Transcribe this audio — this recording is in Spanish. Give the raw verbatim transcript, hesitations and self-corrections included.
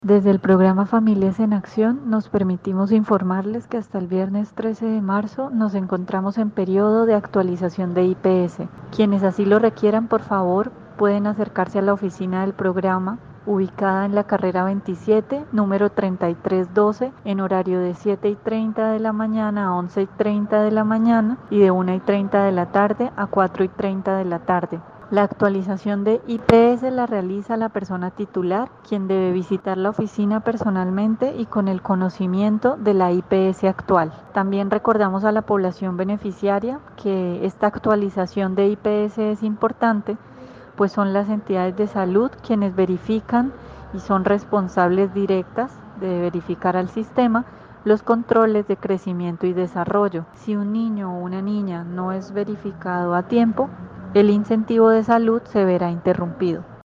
Desde el programa Familias en Acción nos permitimos informarles que hasta el viernes trece de marzo nos encontramos en periodo de actualización de I P S. Quienes así lo requieran, por favor, pueden acercarse a la oficina del programa ubicada en la carrera veintisiete, número treinta y tres doce, en horario de siete y treinta de la mañana a once y treinta de la mañana y de una y treinta de la tarde a cuatro y treinta de la tarde. La actualización de I P S la realiza la persona titular, quien debe visitar la oficina personalmente y con el conocimiento de la I P S actual. También recordamos a la población beneficiaria que esta actualización de I P S es importante, pues son las entidades de salud quienes verifican y son responsables directas de verificar al sistema los controles de crecimiento y desarrollo. Si un niño o una niña no es verificado a tiempo, el incentivo de salud se verá interrumpido.